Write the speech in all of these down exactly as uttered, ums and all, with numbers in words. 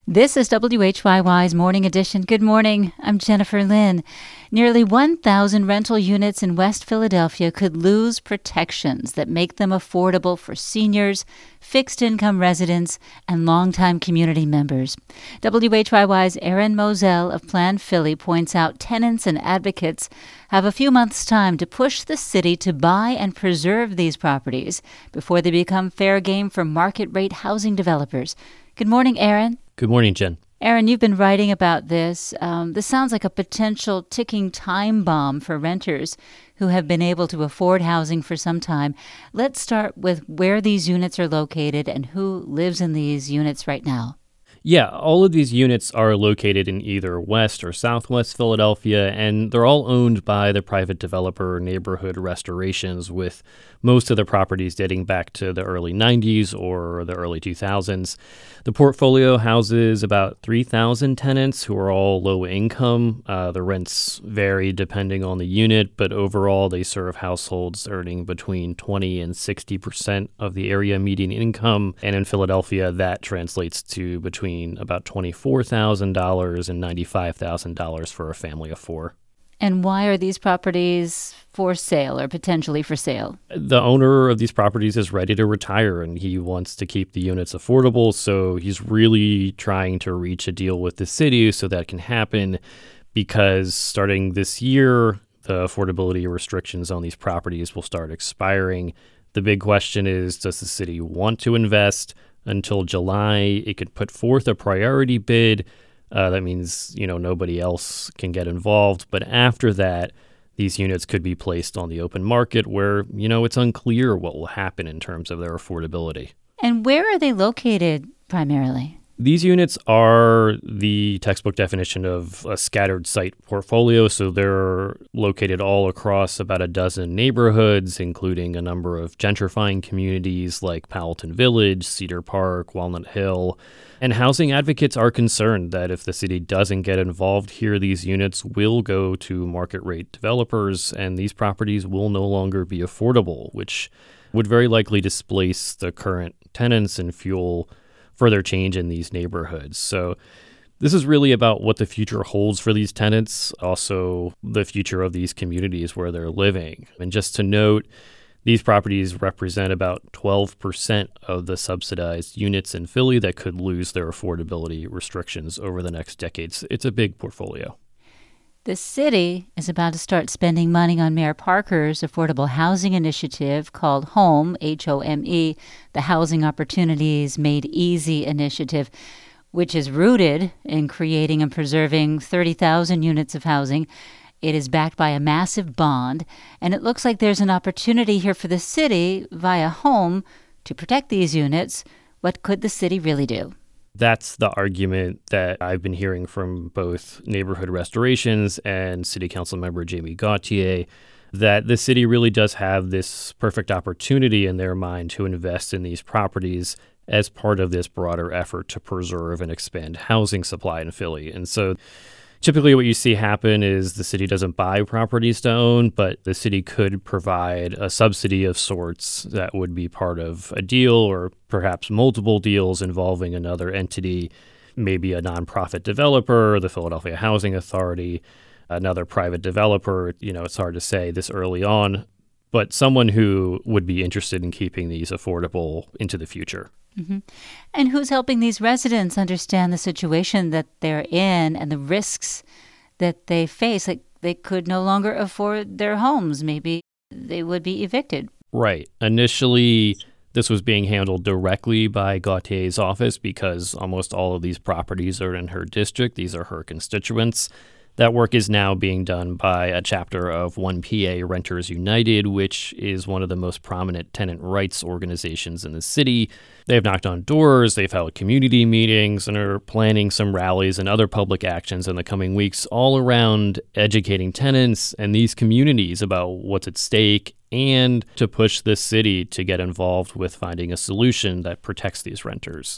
This is W H Y Y's Morning Edition. Good morning. I'm Jennifer Lynn. Nearly one thousand rental units in West Philadelphia could lose protections that make them affordable for seniors, fixed-income residents, and longtime community members. W H Y Y's Erin Moselle of Plan Philly points out tenants and advocates have a few months' time to push the city to buy and preserve these properties before they become fair game for market-rate housing developers. Good morning, Erin. Good morning, Jen. Erin, you've been writing about this. Um, this sounds like a potential ticking time bomb for renters who have been able to afford housing for some time. Let's start with where these units are located and who lives in these units right now. Yeah, all of these units are located in either West or Southwest Philadelphia, and they're all owned by the private developer Neighborhood Restorations, with most of the properties dating back to the early nineties or the early two thousands. The portfolio houses about three thousand tenants who are all low income. Uh, the rents vary depending on the unit, but overall they serve households earning between twenty and sixty percent of the area median income. And in Philadelphia, that translates to between about twenty-four thousand dollars and ninety-five thousand dollars for a family of four. And why are these properties for sale or potentially for sale? The owner of these properties is ready to retire, and he wants to keep the units affordable, so he's really trying to reach a deal with the city so that can happen, because starting this year, the affordability restrictions on these properties will start expiring. The big question is, does the city want to invest? Until July, it could put forth a priority bid. Uh, that means, you know, nobody else can get involved. But after that, these units could be placed on the open market where, you know, it's unclear what will happen in terms of their affordability. And where are they located primarily? These units are the textbook definition of a scattered site portfolio, so they're located all across about a dozen neighborhoods, including a number of gentrifying communities like Powelton Village, Cedar Park, Walnut Hill. And housing advocates are concerned that if the city doesn't get involved here, these units will go to market rate developers, and these properties will no longer be affordable, which would very likely displace the current tenants and fuel further change in these neighborhoods. So this is really about what the future holds for these tenants, also the future of these communities where they're living. And just to note, these properties represent about twelve percent of the subsidized units in Philly that could lose their affordability restrictions over the next decades. It's a big portfolio. The city is about to start spending money on Mayor Parker's affordable housing initiative called HOME, H O M E, the Housing Opportunities Made Easy initiative, which is rooted in creating and preserving thirty thousand units of housing. It is backed by a massive bond, and it looks like there's an opportunity here for the city via HOME to protect these units. What could the city really do? That's the argument that I've been hearing from both Neighborhood Restorations and City Council member Jamie Gauthier, that the city really does have this perfect opportunity in their mind to invest in these properties as part of this broader effort to preserve and expand housing supply in Philly. And so typically what you see happen is the city doesn't buy properties to own, but the city could provide a subsidy of sorts that would be part of a deal or perhaps multiple deals involving another entity, maybe a nonprofit developer, the Philadelphia Housing Authority, another private developer. You know, it's hard to say this early on, but someone who would be interested in keeping these affordable into the future. Mm-hmm. And who's helping these residents understand the situation that they're in and the risks that they face? Like, they could no longer afford their homes. Maybe they would be evicted. Right. Initially, this was being handled directly by Gauthier's office because almost all of these properties are in her district. These are her constituents. That work is now being done by a chapter of one P A Renters United, which is one of the most prominent tenant rights organizations in the city. They've knocked on doors, they've held community meetings, and are planning some rallies and other public actions in the coming weeks all around educating tenants and these communities about what's at stake and to push the city to get involved with finding a solution that protects these renters.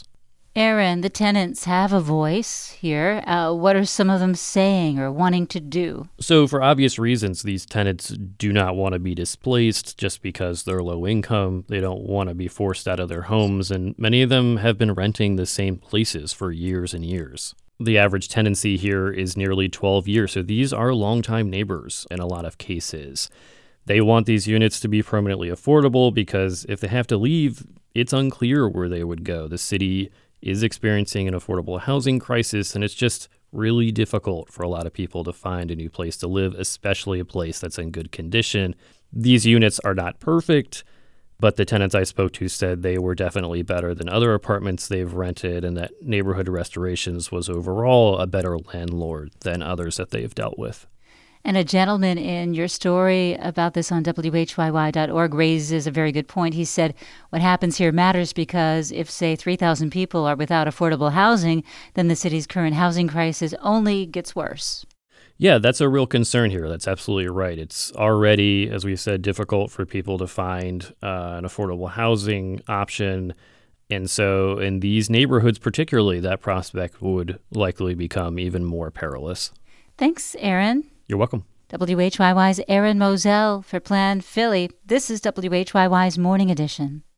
Aaron, the tenants have a voice here. Uh, what are some of them saying or wanting to do? So for obvious reasons, these tenants do not want to be displaced just because they're low income. They don't want to be forced out of their homes, and many of them have been renting the same places for years and years. The average tenancy here is nearly twelve years, so these are longtime neighbors in a lot of cases. They want these units to be permanently affordable because if they have to leave, it's unclear where they would go. The city is experiencing an affordable housing crisis, and it's just really difficult for a lot of people to find a new place to live, especially a place that's in good condition. These units are not perfect, but the tenants I spoke to said they were definitely better than other apartments they've rented, and that Neighborhood Restorations was overall a better landlord than others that they've dealt with. And a gentleman in your story about this on W H Y Y dot org raises a very good point. He said, what happens here matters because if, say, three thousand people are without affordable housing, then the city's current housing crisis only gets worse. Yeah, that's a real concern here. That's absolutely right. It's already, as we said, difficult for people to find uh, an affordable housing option. And so in these neighborhoods particularly, that prospect would likely become even more perilous. Thanks, Aaron. You're welcome. W H Y Y's Aaron Moselle for Plan Philly. This is W H Y Y's Morning Edition.